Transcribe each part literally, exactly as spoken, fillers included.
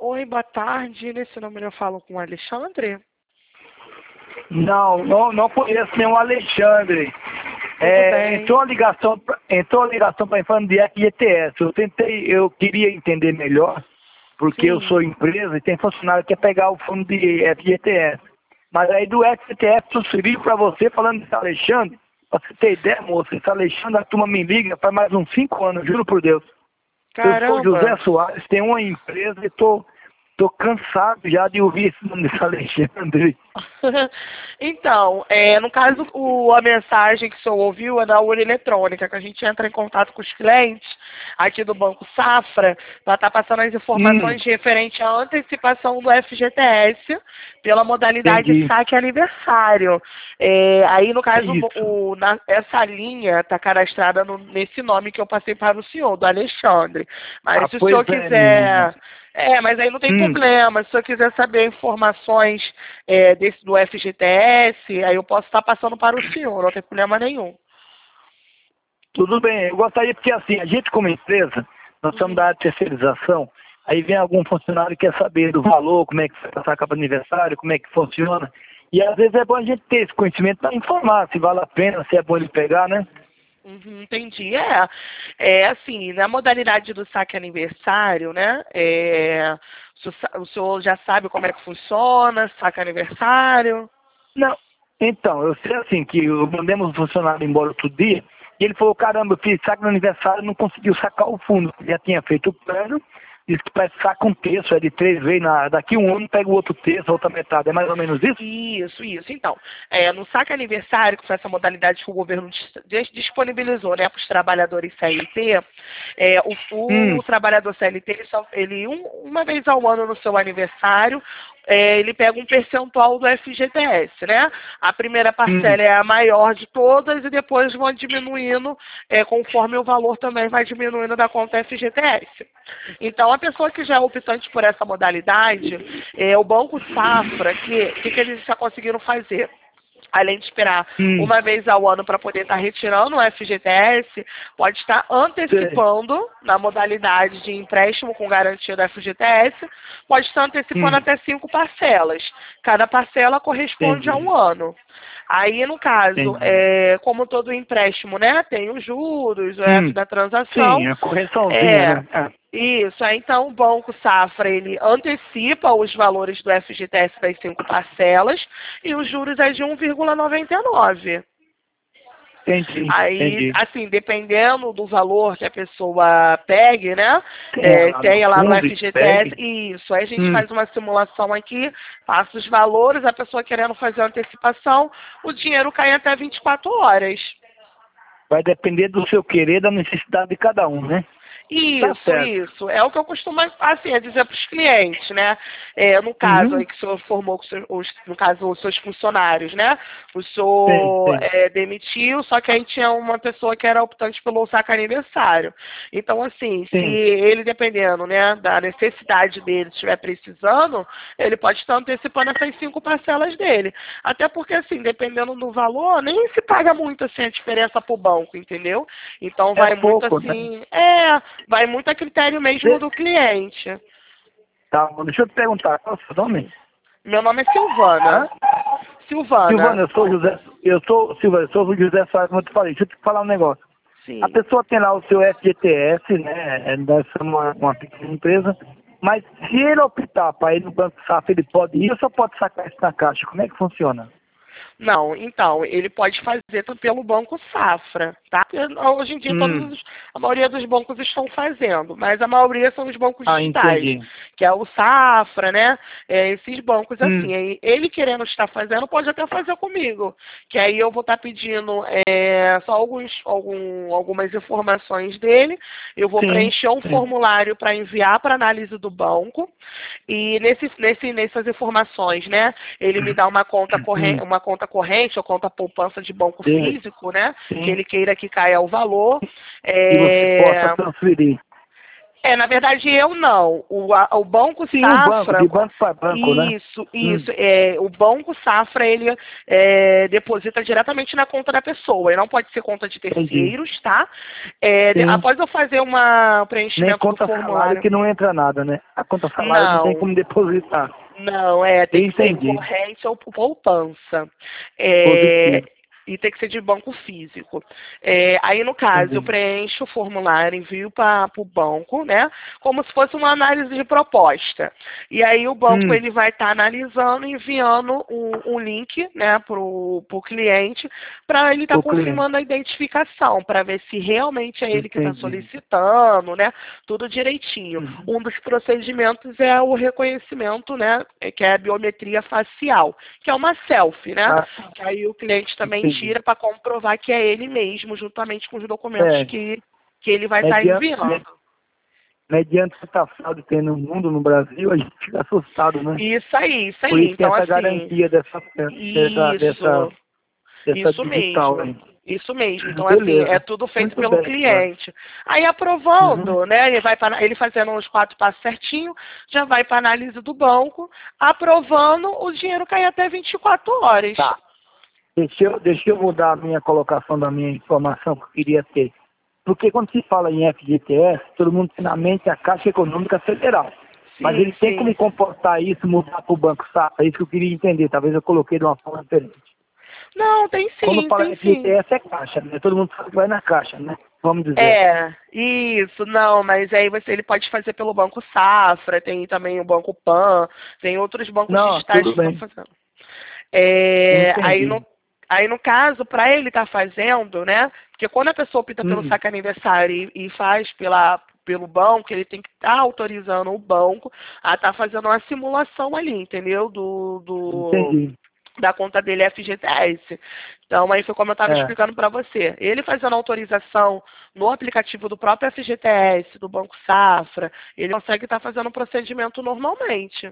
Oi, boa tarde. Nesse número eu falo com o Alexandre? Não, não, não conheço nenhum Alexandre. Tudo É, bem. entrou a ligação, pra- entrou a ligação para falando de F G T S. Eu tentei, eu queria entender melhor, porque eu Sim. sou empresa e tem funcionário que quer pegar o fundo de F G T S. Mas aí do F G T S transferiu para você falando desse Alexandre. Pra você ter ideia, moça, esse Alexandre, a turma me liga faz mais uns cinco anos, juro por Deus. Eu sou José Caramba. Soares, tenho uma empresa e tô, tô cansado já de ouvir esse nome desse Alexandre. Então, é, no caso, o, a mensagem que o senhor ouviu é da urna eletrônica, que a gente entra em contato com os clientes aqui do Banco Safra para estar passando as Hum, informações referente à antecipação do F G T S pela modalidade entendi. saque aniversário. É, aí, no É caso, isso. o, na- essa linha está cadastrada no- nesse nome que eu passei para o senhor, do Alexandre. Mas Ah, se o pois senhor é mesmo. quiser... É, mas aí não tem Hum, problema. Se eu quiser saber informações é, desse, do F G T S, aí eu posso estar passando para o senhor, não tem problema nenhum. tudo bem, eu gostaria porque assim, a gente como empresa, nós somos Uhum. da área de terceirização, aí vem algum funcionário que quer saber do valor, como é que vai passar a capa de aniversário, como é que funciona. E às vezes é bom a gente ter esse conhecimento para informar se vale a pena, se é bom ele pegar, né? Uhum, entendi. É, é assim, na modalidade do saque aniversário, né? É, o senhor sa- o senhor já sabe como é que funciona, saque aniversário? Não. Então, eu sei assim, que eu mandamos um funcionário embora outro dia, e ele falou, caramba, eu fiz saque no aniversário e não conseguiu sacar o fundo. Já tinha feito o plano, disse que parece que saca um terço, é de três vezes, na, daqui um ano pega o outro terço, a outra metade. É mais ou menos isso? Isso, isso. Então, é, no saque aniversário, que foi essa modalidade que o governo dis- dis- disponibilizou, né, para os trabalhadores C L T, é, o, Hum, o trabalhador C L T, ele, só, ele um- uma vez ao ano no seu aniversário, é, ele pega um percentual do F G T S, né? A primeira hum, parcela é a maior de todas e depois vão diminuindo, é, conforme o valor também vai diminuindo da conta F G T S. Então, a pessoa que já é optante por essa modalidade, é, o Banco Safra, que que, que eles já conseguiram fazer? Além de esperar hum, uma vez ao ano para poder estar retirando o F G T S, pode estar sei. antecipando na modalidade de empréstimo com garantia do F G T S, pode estar antecipando Hum, até cinco parcelas. Cada parcela corresponde a entendi, um ano. Aí, no caso, entendi. é, como todo empréstimo, né, tem os juros, o F Hum, da transação, sim, a correçãozinha, é, né? Ah, isso, aí então o Banco Safra ele antecipa os valores do F G T S das cinco parcelas e os juros é de um vírgula noventa e nove. entendi, Aí, entendi. assim, dependendo do valor que a pessoa pegue, né? Tem É, lá no tenha lá no fundo e F G T S, pegue. isso. Aí a gente Hum, faz uma simulação aqui, passa os valores, a pessoa querendo fazer a antecipação, o dinheiro cai em até vinte e quatro horas. vai depender do seu querer, da necessidade de cada um, né? Tá Isso, certo. isso. É o que eu costumo assim, é dizer para os clientes, né? É, no caso Uhum. aí que o senhor formou, com os, seus- os- no caso, os seus funcionários, né? O Sim, senhor sim, é, demitiu, só que aí tinha uma pessoa que era optante pelo saque aniversário. Então, assim, se sim. ele, dependendo, né, da necessidade dele, estiver precisando, ele pode estar antecipando essas cinco parcelas dele. Até porque, assim, dependendo do valor, nem se paga muito, assim, a diferença para o banco, entendeu? Então, É vai muito, pouco, né? assim, é... Vai muito a critério mesmo De- do cliente. Tá, bom, deixa eu te perguntar, qual é o seu nome? Sim. Meu nome é Silvana. Hã? Silvana. Silvana, eu sou José, eu sou, Silvana, eu sou o José Soares, como eu te falei, deixa eu te falar um negócio. A Sim. pessoa tem lá o seu F G T S, né, é, nós somos uma, uma pequena empresa, mas se ele optar para ir no Banco Safra, ele pode ir ou só pode sacar isso na caixa? Como é que funciona? Não, então, ele pode fazer tudo pelo Banco Safra, tá? Porque hoje em dia todos Hum, os, a maioria dos bancos estão fazendo, mas a maioria são os bancos ah, digitais, entendi. que é o Safra, né? É, esses bancos assim. Hum, Aí ele querendo estar fazendo, pode até fazer comigo, que aí eu vou estar pedindo é, só alguns, algum, algumas informações dele, eu vou sim, preencher um sim, formulário para enviar para análise do banco, e nesse, nesse, nessas informações, né, ele me dá uma conta corrente, hum, uma conta corrente ou conta poupança de banco sim, físico, né, que sim, ele queira que caia o valor. e você possa É, transferir. É, na verdade eu não. O, a- o Banco Sim, o banco, Safra, de banco para banco, né? isso, isso. É, o Banco Safra, ele é, deposita diretamente na conta da pessoa. Ele não pode ser conta de Entendi. terceiros, tá? É, de- Sim. após eu fazer uma, o Nem preenchimento do conta salário formulário. que não entra nada, né? A conta salário não tem Não, como depositar. não, é, tem que ser Entendi. corrente ou poupança. É, Positivo. e tem que ser de banco físico. É, aí, no caso, eu Entendi. preencho o formulário, envio para o banco, né? Como se fosse uma análise de proposta. E aí o banco Hum, ele vai estar analisando, enviando um, um link, né, para o cliente, para ele estar o cliente. confirmando a identificação, para ver se realmente é ele que está Entendi. solicitando, né? Tudo direitinho. Uhum. Um dos procedimentos é o reconhecimento, né? Que é a biometria facial, que é uma selfie, né? Ah, Que aí o cliente também entendi. tira para comprovar que é ele mesmo, juntamente com os documentos É, que, que ele vai estar mediante, enviando. mediante essa fraude que tem no mundo, no Brasil, a gente fica assustado, né? Isso aí, isso Por aí. isso tem Então, essa assim, garantia dessa, dessa, dessa, isso. dessa Isso digital mesmo. aí. Isso mesmo. Então, assim, é Beleza. tudo feito Muito pelo bem, Eduardo. cliente. Aí, Uhum. aprovando, né? Ele vai para ele fazendo os quatro passos certinho, já vai para análise do banco. Aprovando, o dinheiro cai até vinte e quatro horas. Tá. Deixa eu, deixa eu mudar a minha colocação da minha informação que eu queria ter. Porque quando se fala em F G T S, todo mundo tem na mente a Caixa Econômica Federal. Mas Sim, ele tem como sim. comportar isso, mudar para o Banco Safra? É isso que eu queria entender. Talvez eu coloquei de uma forma diferente. Não, tem Quando sim, fala tem sim. F G T S é Caixa, né? Todo mundo sabe que vai na Caixa, né? Vamos dizer. É, isso, não, mas aí você ele pode fazer pelo Banco Safra, tem também o Banco Pan, tem outros bancos Não, digitais tudo que estão bem. fazendo. É, aí, Entendi. no, aí no caso, para ele estar fazendo, né? Porque quando a pessoa opta pelo Hum, saque aniversário e, e faz pela, pelo banco, ele tem que estar autorizando o banco a estar fazendo uma simulação ali, entendeu? Do, do, entendi. da conta dele F G T S. Então, aí foi como eu estava É, explicando para você. Ele fazendo autorização no aplicativo do próprio F G T S, do Banco Safra, ele consegue estar fazendo o procedimento normalmente,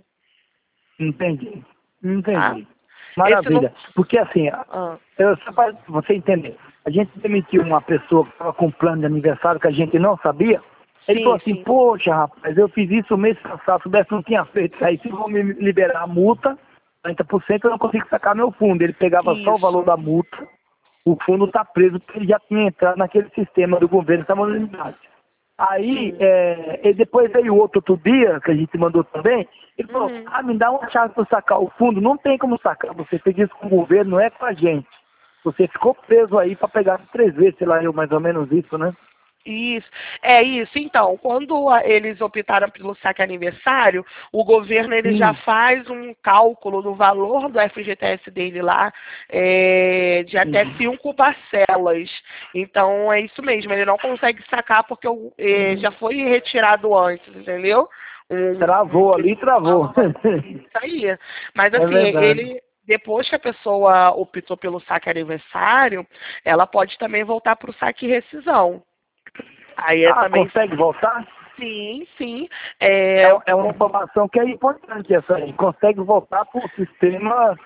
entendi. tá? Entendi. Esse não... Maravilha. Porque assim, Ah, eu, só para você entender, a gente demitiu uma pessoa que estava com um plano de aniversário que a gente não sabia. Ele falou sim, assim, sim. poxa, rapaz, eu fiz isso o mês passado, se soubesse não tinha feito. Aí se vão me liberar a multa, quarenta por cento eu não consigo sacar meu fundo. Ele pegava só o valor Isso. da multa, o fundo está preso porque ele já tinha entrado naquele sistema do governo da modernidade. Aí, Sim. é, e depois veio outro outro dia, que a gente mandou também, ele falou, Uhum. ah, me dá uma chave para sacar o fundo. Não tem como sacar, você fez isso com o governo, não é com a gente. Você ficou preso aí para pegar três vezes, sei lá, eu mais ou menos isso, né? Isso, é isso. Então, quando a- eles optaram pelo saque aniversário, o governo ele já Hum, faz um cálculo do valor do F G T S dele lá é, de até entendi. cinco parcelas. Então, é isso mesmo. Ele não consegue sacar porque o- é, já foi retirado antes, entendeu? Um, um- Travou ali, esse travou. valor. Isso aí. Mas É assim, verdade. ele depois que a pessoa optou pelo saque aniversário, ela pode também voltar para o saque rescisão. Aí é Ah, também, consegue voltar? sim, sim. É, É, é uma com- informação que é importante essa aí. Consegue voltar para o sistema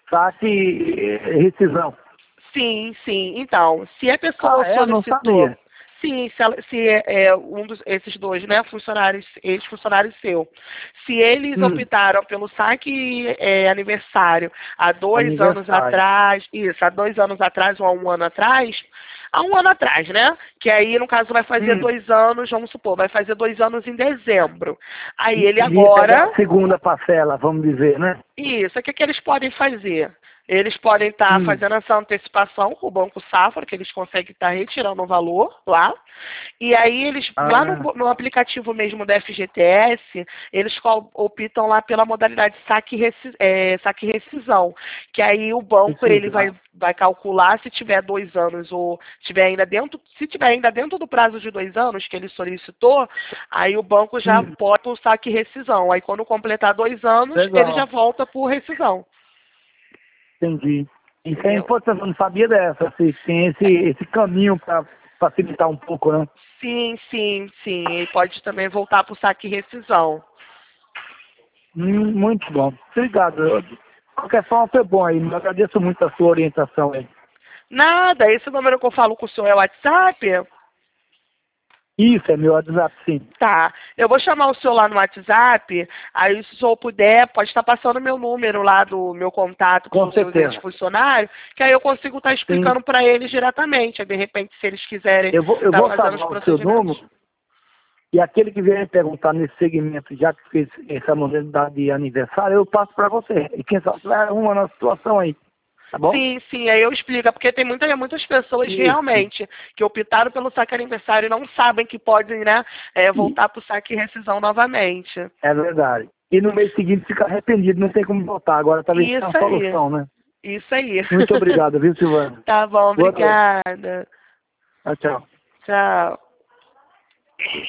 saque eh, rescisão. sim, sim. Então, se a pessoa Ah, é? Eu não solicitou, sabia. sim, se, ela- se é, é, um dos esses dois, né, funcionários, ex-funcionários seu, se eles Hum, optaram pelo saque é, aniversário há dois anos aniversário. atrás, isso, há dois anos atrás ou há um ano atrás, há um ano atrás, né? Que aí, no caso, vai fazer Hum. dois anos, vamos supor, vai fazer dois anos em dezembro. Aí ele Iria pegar agora. a segunda parcela, vamos dizer, né? Isso, o que, que eles podem fazer? Eles podem estar Hum. fazendo essa antecipação com o Banco Safra, que eles conseguem estar retirando o valor lá. E aí eles, lá no, Ah, no aplicativo mesmo da F G T S, eles co- optam lá pela modalidade saque, reci- é, saque rescisão. Que aí o banco ele decisão. vai, vai calcular se tiver dois anos ou tiver ainda dentro, se tiver ainda dentro do prazo de dois anos que ele solicitou, aí o banco já Hum, pode o saque rescisão. Aí quando completar dois anos, ele já legal, volta por rescisão. entendi. Isso é Entendeu? importante, eu não sabia dessa. Se tem esse, esse caminho para facilitar um pouco, né? Sim, sim, sim. E pode também voltar para o saque rescisão. Hum, muito bom. Obrigado. Eu- De qualquer forma, foi bom aí. Eu agradeço muito a sua orientação aí. Nada, esse número que eu falo com o senhor é o WhatsApp? Isso, é meu WhatsApp, sim. Tá. Eu vou chamar o senhor lá no WhatsApp, aí se o senhor puder, pode estar passando meu número lá do meu contato com Com os seus certeza. ex-funcionários, que aí eu consigo estar explicando para eles diretamente. Aí, de repente, se eles quiserem Eu vou, eu estar vou fazendo os salvar o seu procedimentos. número e aquele que vier me perguntar nesse segmento, já que fez essa modalidade de aniversário, eu passo para você. E quem sabe vai arrumando a situação aí. Tá bom? Sim, sim, aí eu explico, porque tem muita, muitas pessoas Isso. realmente que optaram pelo saque aniversário e não sabem que podem, né, é, E- voltar para o saque e rescisão novamente. É verdade. E no mês seguinte fica arrependido, não tem como voltar. Agora talvez tenha Isso uma aí, solução, né? isso aí. Muito obrigado, viu, Silvana? Tá bom, Boa noite. obrigada. Tchau, tchau. Tchau.